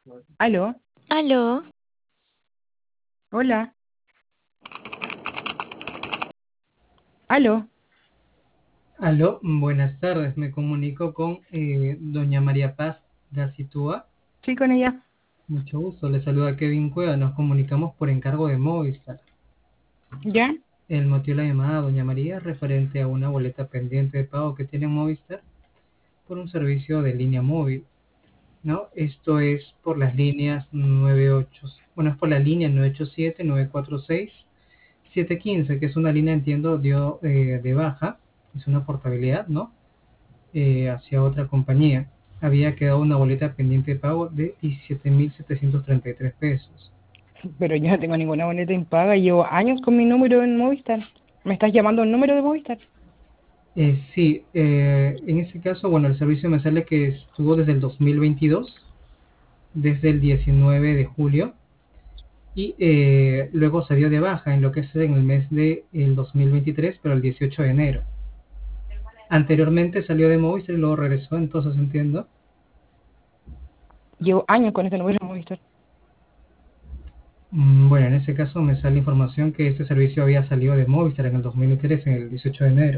Aló, Aló, hola, aló, Aló, buenas tardes. Me comunico con doña María Paz Gacitúa. sí con ella. Mucho gusto. Le saluda Kevin Cueva. Nos comunicamos por encargo de Movistar. ¿Ya? El motivo de la llamada, doña María, es referente a una boleta pendiente de pago que tiene Movistar por un servicio de línea móvil, ¿no? Esto es por las líneas 98, bueno, es por la línea 987-946-715, que es una línea, entiendo, dio de baja, es una portabilidad, ¿no? Hacia otra compañía. Había quedado una boleta pendiente de pago de 17.733 pesos. Pero yo no tengo ninguna boleta impaga, llevo años con mi número en Movistar. ¿Me estás llamando el número de Movistar? Sí, en este caso, bueno, el servicio me sale que estuvo desde el 2022, desde el 19 de julio, y luego se dio de baja en lo que es en el mes de el 2023, pero el 18 de enero. Anteriormente salió de Movistar y luego regresó, entonces entiendo. Llevo años con este número en Movistar. Bueno, en ese caso me sale información que este servicio había salido de Movistar en el 2003, en el 18 de enero.